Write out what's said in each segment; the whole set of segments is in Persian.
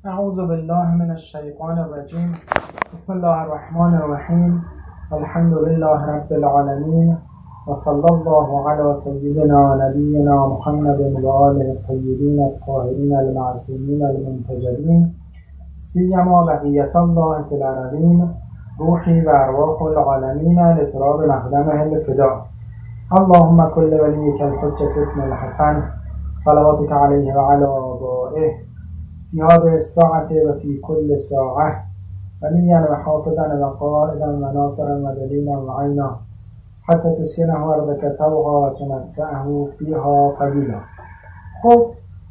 اعوذ بالله من الشیطان الرجیم. بسم الله الرحمن الرحیم. الحمد لله رب العالمین و صلی الله علی سیدنا و نبینا محمد و آله الطیبین الطاهرین المعصومین المنتجبین سیما بقیة الله فی الارضین روحی و ارواح العالمین لتراب مقدمه الفداء. اللهم كل وليك الحجة ابن الحسن صلواتك عليه وعلى آبائه في هذه الساعة وفي كل ساعة وليا وحافظا وقائدا وناصرا ودليلا وعينا حتى تسكنه أرضك طوعا وتمتعه فيها قليلا. خب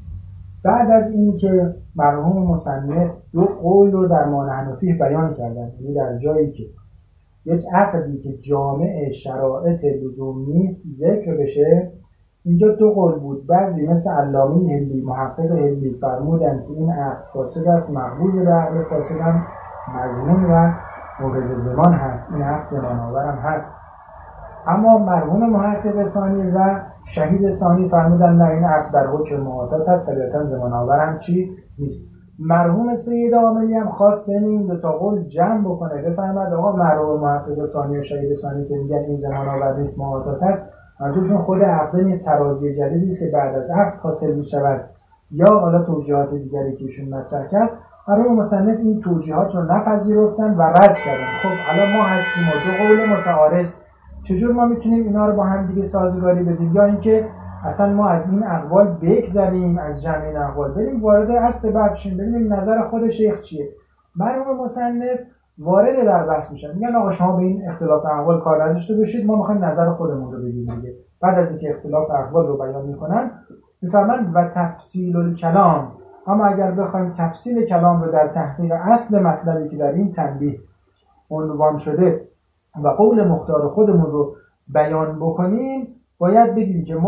بعد از این که مرحوم مصنف دو قول رو در ما نحن فیه بیان کردن، یعنی در جایی که یک عقدی که جامع شرایط لزوم نیست ذکر بشه، اینجا دو قول بود. بعضی مثل علامه هندی محقق هندی فرمودن که این عقد فاسد است، مقبوض به عقد فاسد هم مضمون و مورد زمان هست، این عقد زمان آور هم هست. اما مرحوم محقق ثانی و شهید ثانی فرمودن نه، این عقد در حکم معادات هست، طبیعتا زمان آور هم چی نیست. مرحوم سید عاملی هم خواست بین این دو تا قول جمع بکنه، بفرماد آقا مرحوم محقق ثانی و شهید ثانی که میگن این زمان آور نیست معادات هست، منظورشون خود عقد نیست، ترازی جدیدی است که بعد از عقد حاصل می‌شود یا حالا توجیهات دیگری که ایشون مطرح کرد. مرحوم مصنف این توجیهات رو نپذیرفتن و رد کردن. خب الان ما هستیم و دو قول متعارض، چجور ما میتونیم اینا رو با هم دیگه سازگاری بدیم؟ یا اینکه اصلا ما از این اقوال بگذریم، از جمع این اقوال بریم وارد اصل بحث شیم، ببینیم نظر خود شیخ چیه. مرحوم مصنف وارد در بحث میشن، میگن آقا شما به این اختلاف اقوال کار نداشته باشید، ما میخوایم نظر خودمون رو بگیم دیگه. بعد از اینکه اختلاف اقوال رو بیان میکنن میفرمایند و تفصیل الکلام، اما اگر بخوایم تفصیل کلام رو در تحقیق اصل مطلبی که در این تنبیه عنوان شده و قول مختار خودمون رو بیان بکنیم، باید بگیم که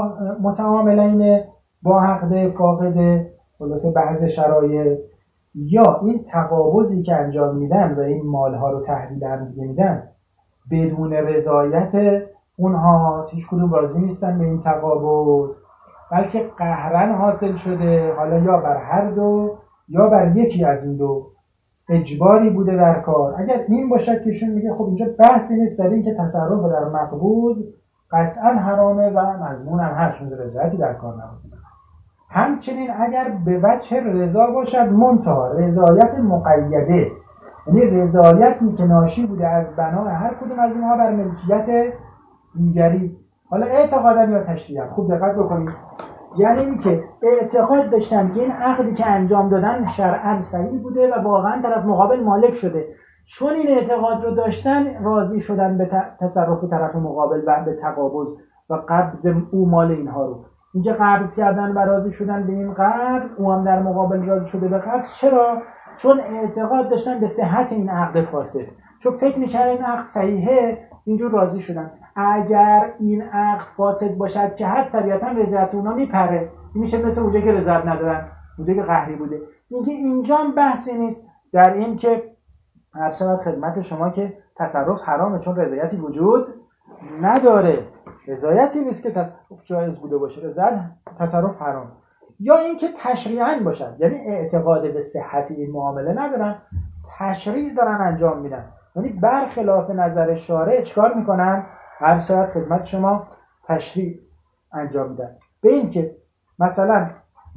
متعاملین با عقد فاقد خلاصه بعض شرایط یا این تقابضی که انجام میدن و این مالها رو تحویل هم دیگه میدن بدون رضایت اونها، هیچ کدوم راضی نیستن به این تقابض، بلکه قهرن حاصل شده، حالا یا بر هر دو یا بر یکی از این دو اجباری بوده در کار. اگر این باشه که ایشون میگه خب اینجا بحثی نیست در این که تصرف در مقبوض قطعا حرامه و مضمون هم هست، چون رضایتی در کار نبوده. همچنین اگر به وجه رضا باشد منتها رضایت مقیده، یعنی رضایتی که ناشی بوده از بنای هر کدوم از اینها بر ملکیت دیگری، حالا اعتقادا یا تشریعا. خوب دقت بکنید، یعنی این که اعتقاد داشتن که این عقدی که انجام دادن شرعاً صحیح بوده و واقعاً طرف مقابل مالک شده، چون این اعتقاد رو داشتن راضی شدن به تصرف طرف مقابل و به تقابض و قبض او مال اینها رو. اینجا قبض کردن و راضی شدن به این قبض، او هم در مقابل راضی شده به قبض. چرا؟ چون اعتقاد داشتن به صحت این عقد فاسد، چون فکر می‌کردن این عقد صحیحه، اینجور راضی شدن. اگر این عقد فاسد باشد که هست، طبیعتاً رضایت اونا میپره، میشه مثل اونجا که رضایت ندارن، اونجا که قهری بوده. اینکه اینجا هم بحثی نیست در این که هر شب خدمت شما که تصرف حرامه چون رضایتی وجود نداره، رضایتی نیست که تصرف جایز بوده باشه، رضایت تصرف حرام. یا اینکه تشریعاً باشد، یعنی اعتقاد به صحت این معامله ندارن، تشریع دارن انجام میدن، یعنی برخلاف نظر شارع چیکار میکنن؟ هر شب خدمت شما تشریع انجام میدن. به این که مثلا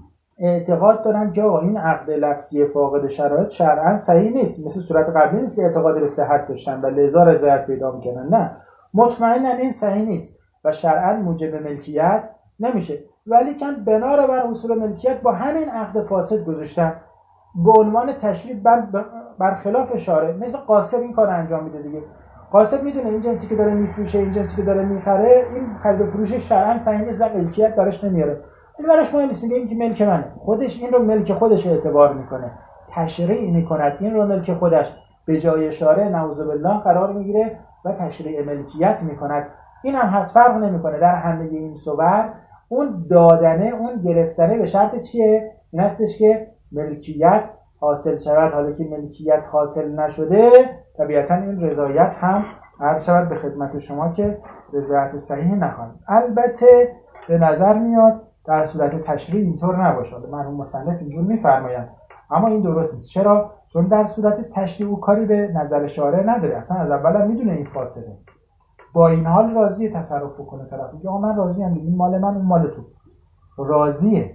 اعتقاد دارن که آقا این عقد لفظی فاقد شرایط شرعاً صحیح نیست، مثل صورت قبلی نیست که اعتقاد به صحت داشتن و لذا رضایت پیدا میکنن، نه، مطمئنا این صحیح نیست و شرعاً موجب ملکیت نمیشه، ولی کن بنا رو بر اصول ملکیت با همین عقد فاسد گذاشتن به عنوان تشریع برخلاف شارع. مثل قاصد این کار انجام میده دیگه. قاصد میدونه این جنسی که داره میفروشه، این جنسی که داره میخره، این خرید و فروش شرعاً صحیح نیست و ملکیت براش نمیاره، این براش مهم نیست، میگه این که ملک منه، خودش این رو ملک خودش اعتبار میکنه، تشریع میکند این رو ملک خودش، به جای شارع نعوذ بالله قرار میگیره و تشریع ملکیت میکند. این هم هست، فرق نمیکنه در همه این صور. اون دادنه، اون گرفتنه به شرط چیه؟ این هستش که ملکیت حاصل شود. حالا که ملکیت حاصل نشده، طبیعتا این رضایت هم عرض شود به خدمت شما که رضایت صحیح نخواهد. البته به نظر میاد در صورت تشریع اینطور نباشه. مرحوم مصنف اینجور میفرمایند اما این درست نیست. چرا؟ چون در صورت تشریع او کاری به نظر شارع نداره، اصلا از اول هم میدونه این فاسده، با این حال راضیه تصرف بکنه. طرف میگه آقا من راضیم، این مال من اون مال تو، راضیه،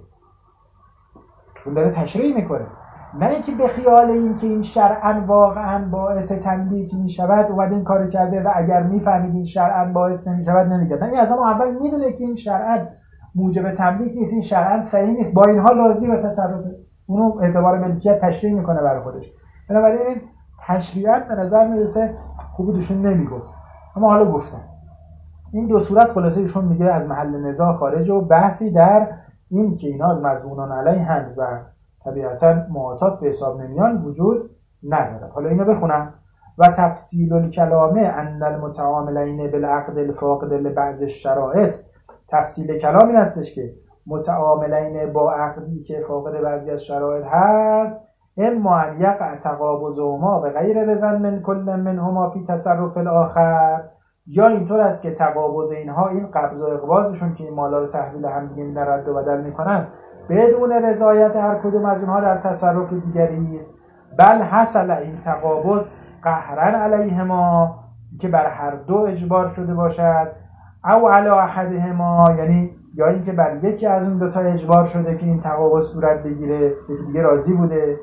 چون داره تشریع میکنه. نه اینکه به خیال این که این شرعاً واقعاً باعث تنبیه میشود اومده این کارو کرده و اگر میفهمید این شرعاً باعث نمیشود نمیکرد. نه، این از اول میدونه که این شرعاً موجب تنبیه نیست، این شرعاً صحیح نیست، با این حال راضی به تصرف اونو اعتبار ملکیت تشریع میکنه برای خودش. بنابراین این تشریعاً به نظر میرسه خوبشون نمیگفت، اما حالا گفتم. این دو صورت خلاصه ایشون میگه از محل نزاع خارجه و بحثی در این که اینا از مظنونان علیه‌اند و طبیعتاً معاطات به حساب نمیان وجود نداره. حالا اینو بخونم. و تفصیل الکلام ان المتعاملین بالعقد الفاقد لبعض الشرائط. تفصیل کلام این هستش که متعاملین با عقدی که فاقد بعضی از شرایط هست، اما ان یقع تقابضهما به غیر رضا من کل منهما فی تصرف الاخر، یا اینطور است که تقابض اینها، این قبض و اقباضشون که این مالا رو تحویل هم دیگه میدن رد و بدل میکنن، بدون رضایت هر کدوم از اونها در تصرف دیگری است. بل حصل این تقابض قهرا علیهما، که بر هر دو اجبار شده باشد، او علی احدهما، یعنی یا اینکه بر یکی از اون دو تا اجبار شده که این تقابض صورت بگیره، یکی دیگه راضی بوده.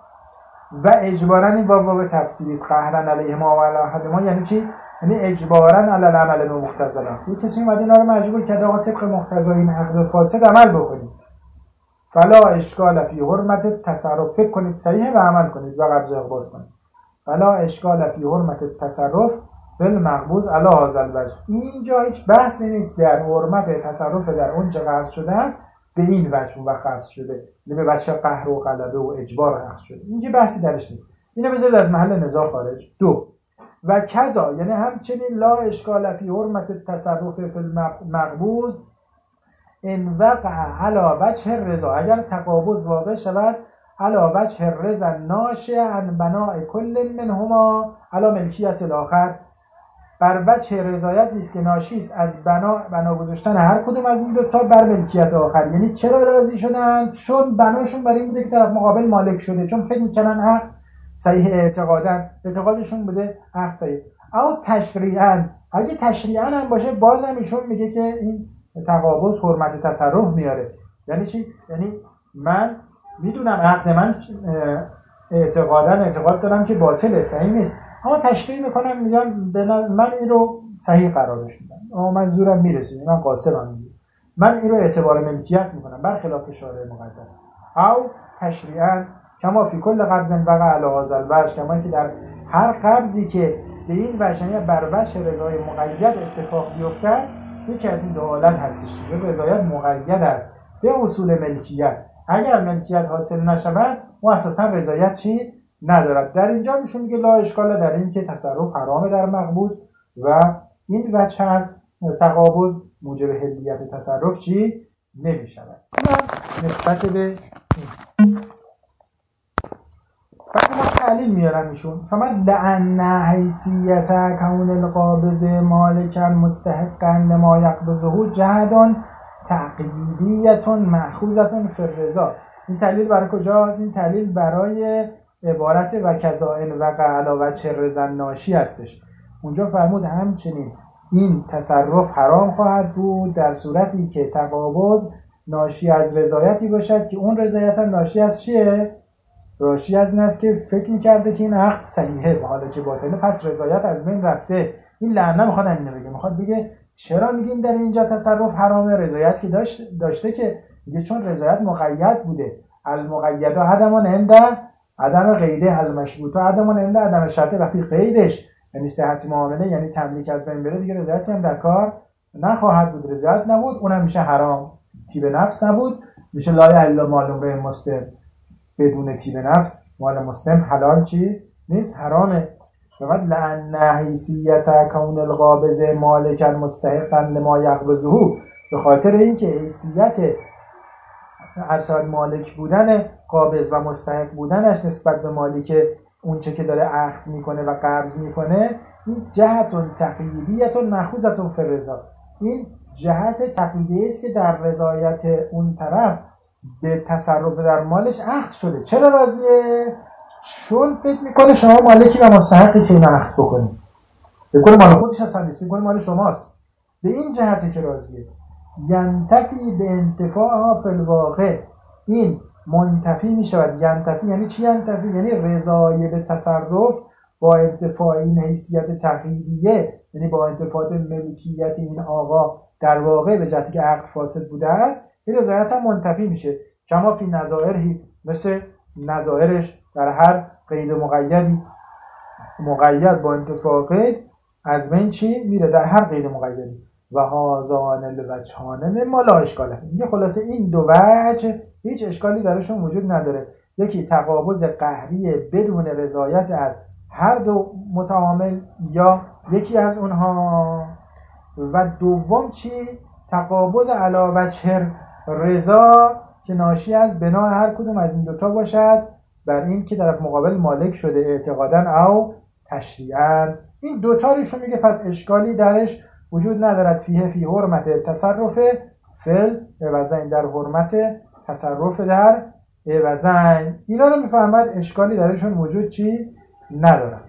و اجبارا این باب تفسیری است. قهرا علیهما و علی احدهما یعنی چی؟ یعنی اجبارا علی العمل بمقتضاه. یه کسی اومد اینا رو مجبور کرده آقا طبق مقتضای این عقد فاسد عمل بکنید. فلا اشکال فی حرمت تصرف، فکر کنید صحیح و عمل کنید و قبض اقباض کنید. فلا اشکال فی حرمت تصرف بالمقبوض علی هذا الوجه. اینجا هیچ بحثی نیست در حرمت تصرف در اون چه قبض شده است به این وجه و قبض شده، نه به وجه قهر و غلبه و اجبار قبض شده. اینجا بحثی درش نیست. اینو بذارید از محل نزاع خارج. دو و کذا، یعنی همچنین لا اشکال فی حرمت تصرف فی المقبوض ان وقع علی وجه الرضا، اگر تقابض واقع شود علی وجه الرضا ناشئ عن بناء کل منهما علی ملکیت الاخر، بر وجه رضایتی است که ناشی است از بنا گذاشتن هر کدوم از این دو تا بر ملکیت آخر. یعنی چرا راضی شدن؟ چون بناشون برای این بوده که طرف مقابل مالک شده، چون فکر میکنن حق صحیح، اعتقادشون بوده حق صحیح. او تشریعاً، اگه تشریعاً هم باشه بازم ایشون میگه که این تقابض حرمت تصرف میاره. یعنی چی؟ یعنی من میدونم عقد من اعتقاد دارم که باطله، صحیح نیست، اما تشریع میکنم میگم من این رو صحیح قرارش میدم، اما من زورم میرسید، من قاصرم، من این رو اعتبار ملکیت میکنم برخلاف شارع مقدس. او تشریعاً کما فی کل قبض وقع علی هذا الوجه، کما که در هر قبضی که به این وجه بر وجه رضای مقید اتفاق بیفتد، یکی از این دو حالت هستش. رضایت مقید است به اصول ملکیت، اگر ملکیت حاصل نشود و اساسا رضایت چی ندارد. در اینجا میشون میگه لا اشکال در این که تصرف حرامه در مقبوض و این وجه از تقابض موجب حلیت تصرف چی نمیشود. نسبت به ما تعلیل میارن ایشون. فمن لعن حیثیت کون القابض مالکا مستحقا لما یقبضه جهد تعقیدیت مأخوذة فی الرضا. این تعلیل برای کجاست؟ این تعلیل برای عبارت و کذائن وقع علی وجه الرضا ناشی هستش. اونجا فرمود همچنین این تصرف حرام خواهد بود در صورتی که تقابض ناشی از رضایتی باشد که اون رضایت هم ناشی از چیه؟ ناشی از این است که فکر میکرده که این عقد صحیحه حالا که باطله، پس رضایت از بین رفته. این لعنه میخواد اینو بگه، میخواد بگه چرا میگیم در اینجا تصرف حرامه؟ رضایتی داشته که میگه چون رضایت مقید بوده. المقید عدم عند عدم قیده، المشروط عدم عند عدم شرط. وقتی قیدش یعنی صحت معامله یعنی تملیک از بین بره، دیگه رضایتی هم در کار نخواهد بود. رضایت نبود اونم میشه حرام. طیب نفس نبود میشه لا الا معلوم به مسلم، بدون طیب نفس مال مسلم حلال چی نیست، حرامه. فقط لعن حیثیت کون القابض مالکا مستحقا لما یقبضه، به خاطر اینکه حیثیت ارشاد مالک بودن قابض و مستحق بودنش نسبت به مالک اون چه که داره اخذ میکنه و قبض میکنه، این جهت تقییدیت مأخوذة فی الرضا، این جهت تقییدی است که در رضایت اون طرف به تصرف در مالش اخذ شده. چرا راضیه؟ چون فکر میکنه شما مالکی و مستحقی که اینو اخذ بکنید. فکر کنه مال خودش اصلا نیست، فکر کنه مال شماست. به این جهته که راضیه. ینتفی به انتفاع فی الواقع، این منتفی میشود. ینتفی یعنی چی؟ ینتفی یعنی رضای به تصرف با انتفاع این حیثیت تقییدیه، یعنی با انتفاع ملکیت این آقا در واقع به جهتی که عقد فاسد بوده است، این رضایت هم منتفی میشه. کما فی نظائرهی، مثل نظائرش در هر قید مقیدی، مقید با انتفاع قید از بین چی میره؟ در هر قید مقیدی. و هازان الوجهان مما لا اشکال. میگه خلاصه این دو وجه هیچ اشکالی درشون وجود نداره. یکی تقابض قهری بدون رضایت از هر دو متعامل یا یکی از اونها، و دوم چی؟ تقابض علی وجه رضا که ناشی از بنا هر کدوم از این دوتا باشد بر این که طرف مقابل مالک شده اعتقادا او تشریعا. این دوتا روشون میگه پس اشکالی درش وجود ندارد. فی حرمت تصرف فل عوضین، در حرمت تصرف در عوضین. اینا رو میفهمد اشکالی درشون وجود چی ندارد.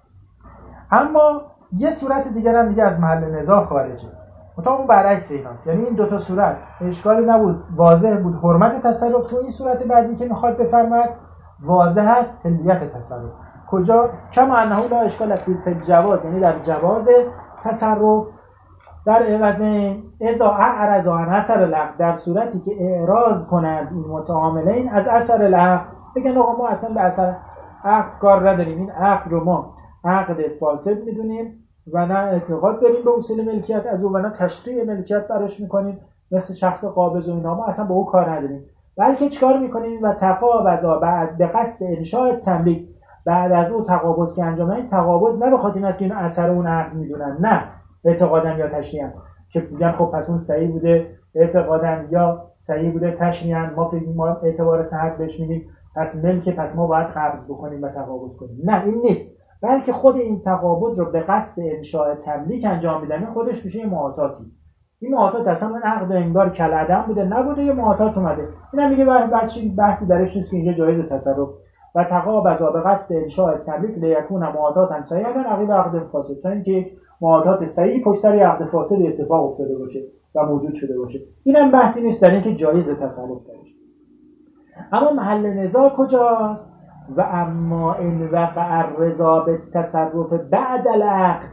اما یه صورت دیگر هم میگه از محل نزاع خارجه، تا اون برعکس ایناست. یعنی این دوتا صورت اشکالی نبود، واضح بود حرمت تصرف. تو این صورت بعدی که میخواد بفرماد واضح هست حلیت تصرف. کجا؟ کما انه لا اشکال فی الجواز، یعنی در جواز تصرف در عوضین اذا اعرض عن اثر العقد، در صورتی که اعراض کنند این متعاملین از اثر العقد، بگن آقا ما اصلا به اثر عقد کار نداریم، این عقد رو ما عقد فاسد میدونیم و نه اعتقاد داریم به اصول ملکیت از او و نه تشریع ملکیت براش میکنیم مثل شخص قابض و اینا، ما اصلا به او کار نداریم. بلکه چیکار میکنیم؟ و تقابض بعد به قصد انشاء تملیک، بعد از او تقابض که انجام این تقابض نه به خاطر اینه که این اثر اون عقد میدونن، نه اعتقادا یا تشریعا، که میگن خب پس اون صحیح بوده اعتقادا یا صحیح بوده تشریعا، ما اعتبار صحت بهش میدیم پس ملک، پس ما باید قبض بکنیم و تقابض کنیم. نه این نیست، بلکه خود این تقابض رو به قصد انشاء تملیک انجام میدن. خودش میشه این معاطاتی. این معاطات اصلا من عقد انگار کالعدم بوده نبوده، یه معاطات اومده. اینا میگه بحثی درش نیست که اینجا جایز تصرف. و تقابض به قصد انشاء تملیک لیکون معاطاتا صحیحا عقب عقد فاسد، تا اینکه معاطات صحیح پشت سر عقد فاسد اتفاق افتاده باشه و موجود شده باشه. اینم بحثی نیست در اینکه جایز تصرف درش. اما محل نزاع کجاست؟ و اما ان وقع الرضا بالتصرف بعد العقد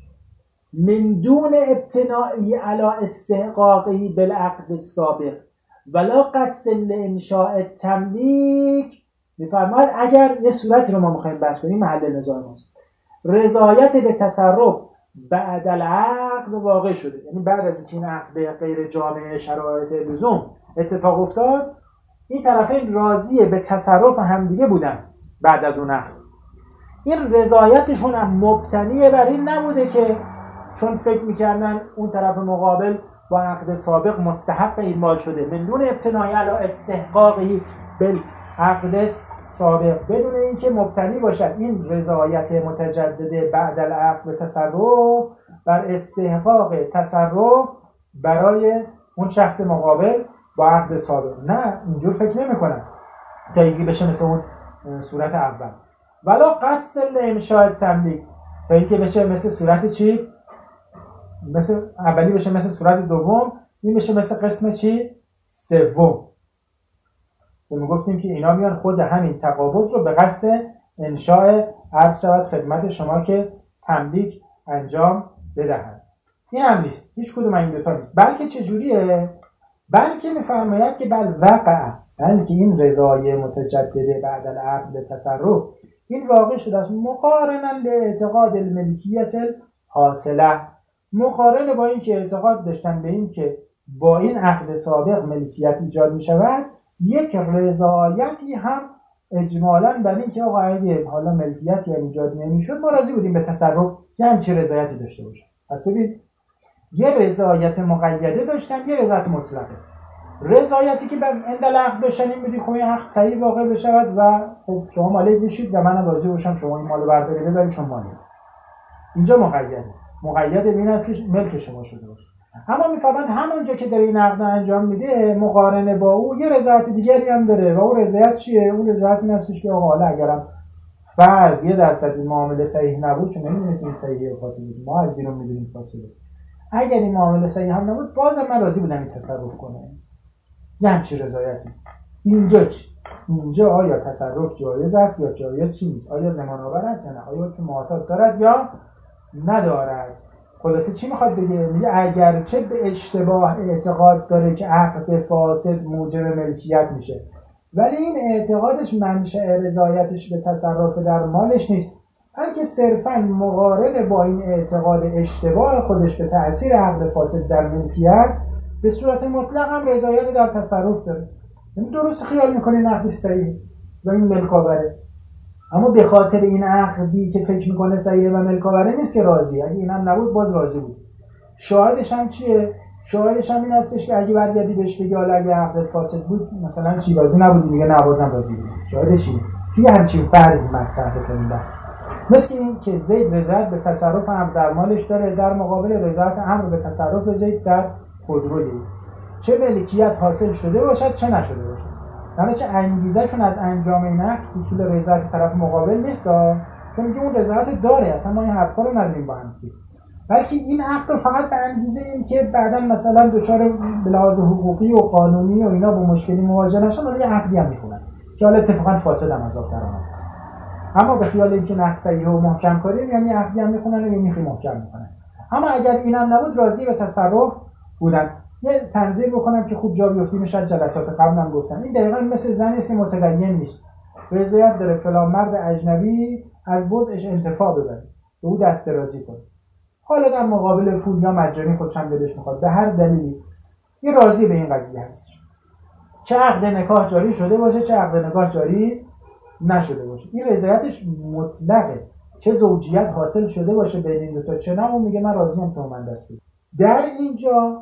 من دون ابتنائی علی استحقاقه بالعقد السابق ولا قصد لانشاء تملیک. میفرماید اگر یه صورتی رو ما میخوایم بحث کنیم محل نزاع ماست، رضایت به تصرف بعد العقد واقع شده، یعنی بعد از اینکه این عقد غیر جامع شرایط لزوم اتفاق افتاد، این طرفین راضی به تصرف همدیگه بودن بعد از اون عقد. این رضایتشون هم مبتنی بر این نبوده که چون فکر میکردن اون طرف مقابل با عقد سابق مستحق این مال شده، من دون ابتنای علی استحقاقی بالعقد سابق، بدون اینکه مبتنی باشد این رضایت متجدد بعد العقد به تصرف بر استحقاق تصرف برای اون شخص مقابل با عقد سابق. نه اینجور فکر نمی کنن تا اینکه بشه مثل اون صورت اول. ولا قصد لانشاء تملیک، تا اینکه بشه مثل صورت چی؟ مثل اولی بشه مثل صورت دوم، این بشه مثل قسم چی؟ سوم. ما گفتیم که اینا میان خود همین تقابض رو به قصد انشاء عرض شود خدمت شما که تملیک انجام بدهند. این هم نیست، هیچ کدوم این دوتا نیست. بلکه چجوریه؟ بلکه میفرماید که وقع، بلکه این رضای متجدد بعد العقد به تصرف این واقع شده است مقارنا لاعتقاد الملکیت الحاصله، مقارنه با این که اعتقاد داشتن به این که با این عقد سابق ملکیت ایجاد می شود، یک رضایتی هم اجمالاً بر این که آقا اگه حالا ملکیتی ایجاد نمیشد ما راضی بودیم به تصرف که همچین رضایتی داشته باشه. پس ببین یه رضایت مقیده داشتن، یه رضایت مطلقه. رضایتی که بر اندل عقد داشتن این بودی خب این حق صحیح واقع بشود و خب شما مالک بشید و منم راضی باشم شما این مالو بردارید ببرید چون مالک. اینجا مقید به این است که ملک شما شده باشه. اما میفهمند همونجا که داره این عقد انجام میده مقارنه با او یه رضایت دیگری هم داره و اون رضایت چیه؟ اون رضایت این هستش که حالا اگرم فرض 1% این معامله صحیح نبود، چون نمیدونید این صحیحه یا فاسده بود، ما از بیرون میدونیم فاسده، اگر این معامله صحیح هم نبود بازم من راضی بودم این تصرف کنه. یه همچین رضایتی. اینجا چی؟ اینجا آیا تصرف جایز است یا جایز چی نیست؟ آیا ضمان آور است یا نه؟ آیا که معتاد دارد یا ندارد؟ خلاصه چی میخواد بگه؟ میگه اگرچه به اشتباه اعتقاد داره که عقد فاسد موجب ملکیت میشه، ولی این اعتقادش منشأ رضایتش به تصرف در مالش نیست، بلکه صرفاً مقارن با این اعتقاد اشتباه خودش به تأثیر عقد فاسد در ملکیت به صورت مطلق هم رضایت در تصرف داره. یعنی درست خیال میکنه این عقد صحیح و این ملکاوره، اما به خاطر این عقدی که فکر میکنه صحیح و ملکاوره نیست که راضی. اگه اینم نبود باز راضی بود. شاهدش هم چیه؟ شاهدش هم این هستش که اگه برگردی بهش بگی حالا اگه عقد فاسد بود مثلا چی راضی نبودی، میگه نه بازم راضی بود. شاهدش چیه؟ توی همچین فرض مطرح کنید. مثل این که زید رضایت به تصرف امر در مالش داره در مقابل رضایت امر به تصرف زید در خودروی، چه ملکیت حاصل شده باشد چه نشده باشد. یعنی چه انگیزه‌شون از انجام این عقد حصول رضایت طرف مقابل نیست، چون میگه اون رضایت داره، اصلا ما این حرفا رو نداریم با هم، بلکه این عقد فقط به انگیزه این که بعداً مثلا دچار به لحاظ حقوقی و قانونی و اینا با مشکلی مواجه نشن، ولی عقدی هم میکنن که حالا اتفاقا فاسد هم از آب در اومد. اما به خیال اینکه نقد صحیح و محکم کنیم یعنی عقدی هم میکنن و یعنی محکم میکنن. اما اگر اینم نبود راضی به تصرف بودن. یه تنظیر بکنم که خوب جا بیفتیم، شاید جلسات قبلم گفتم این دقیقاً مثل زنی است که متدین نیست، رضایت داره فلان مرد اجنبی از بضعش انتفاع ببره، به او دست درازی کنه، حالا در مقابل پول یا مجانی خودشم دلش میخواد، به هر دلیلی یه راضی به این قضیه هست، چه عقد نکاح جاری شده باشه چه عقد نکاح جاری نشده باشه، این رضایتش مطلقه، چه زوجیت حاصل شده باشه بین این دو تا چه نه، اون میگه من راضیم تو من دست بزن. در اینجا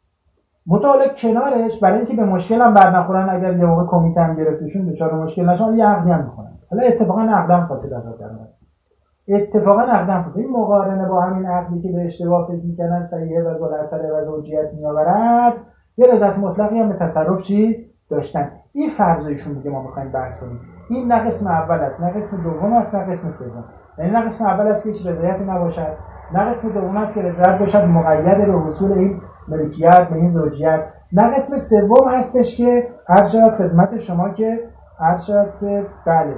مطالعه کنارش برای اینکه به مشکل هم بر نخورن، اگر یه موقع کمیته هم گرفتشون دچار مشکل نشن یه عقدی هم میکنن. حالا اتفاقا عقدم فاسد از آب در اومد، اتفاقا عقدم فاسد. این مقارنه با همین عقدی که به اشتباه فکر میکنن صحیحه و ذوالعصر و زوجیت میآورد، یه رضایت مطلقی هم به تصرف چی داشتن. این فرضایشون میگه ما میخوایم بحث کنیم. این نه قسم اول است نه قسم دوم است نه قسم سوم. یعنی نه قسم اول است که هیچ رضایتی نباشد، نه قسم دوم است که رضایت باشد مقید به حصول این ملکیت به این زوجیت، نه قسم سوم هستش که هر شب خدمت شما که هر شب بله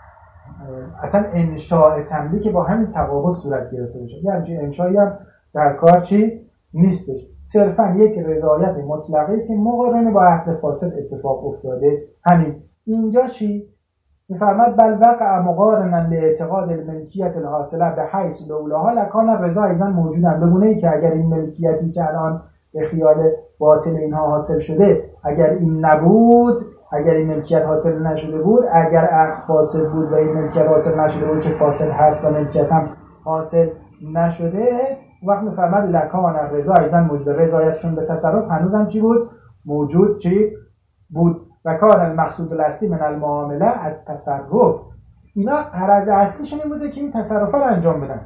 اصلا انشاء تملیک با همین تقابل صورت گرفته باشه. یه همچین انشایی هم در کار چی نیستش، صرفا یک رضایت مطلقی است که مقارنه با عقد فاسد اتفاق افتاده. همین اینجا چی میفرماد؟ بل وقع مقارنا لاعتقاد الملکیت الحاصله به حیث لولاها لکان رضا ایضا موجودن، به گونه‌ای که اگر این ملکیتی که الان به خیال باطل اینها حاصل شده اگر این نبود، اگر این ملکیت حاصل نشده بود، اگر عقد فاسد بود و این ملکیت حاصل نشده بود که فاسد هست و ملکیت هم حاصل نشده، وقت میفرماد لکان رضا ایضا موجود، رضایتشون به تصرف هنوزم چی بود؟ موجود چی بود. و کار المقصود الاصلی من المعامله التصرف، اینا غرض اصلیشون این بوده که این تصرفا رو انجام بدن.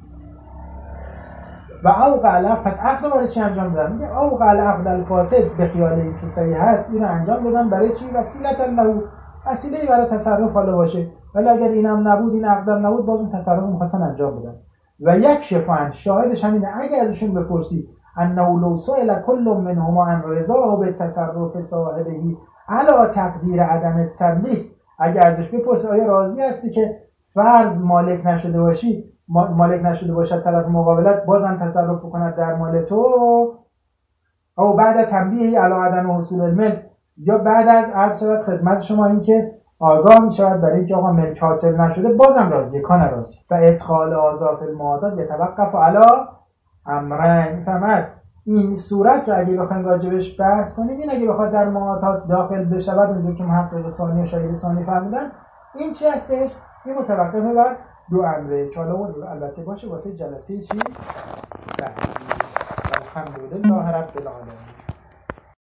و اوقع العقد، پس عقد رو برای چی انجام دادن؟ میگه اوقع العقد الفاسد به خیال اینکه صحیح هست اینو انجام دادن برای چی؟ وسیلتا له، وسیله‌ای برای تصرف حالا باشه، ولی اگر اینم نبود این عقدم نبود باز اون تصرف رو می‌خواستن انجام بدن. و یک شفاعت شاهدش همینه، اگه ازشون بپرسی انه لو سئل کل منهما عن رضاه بالتصرف صاحبه علی تقدیر عدم تملیک، اگه ازش بپرسی آیا راضی هستی که فرض مالک نشده باشی، مالک نشده باشد طرف مقابلت بازم تصرف کند در مال تو، او بعد تنبیه علی عدم حصول الملک، یا بعد از عرض شود خدمت شما این که آگاه می شود برای اینکه آقا ملک حاصل نشده بازم راضیه کان راضی. و ادخال آضاف المعادات یتوقف علی امرین. فهمت؟ این صورت رو اگه بخوایم راجبش بحث کنیم، این اگه بخواد در معادات داخل بشود اونجور که محقق ثانی و شاهد ثانی فرمودن، این چی هستش؟ این متوقفه بر دو امره که حالا البته باشه واسه جلسه چی؟ الحمدلله رب العالمین.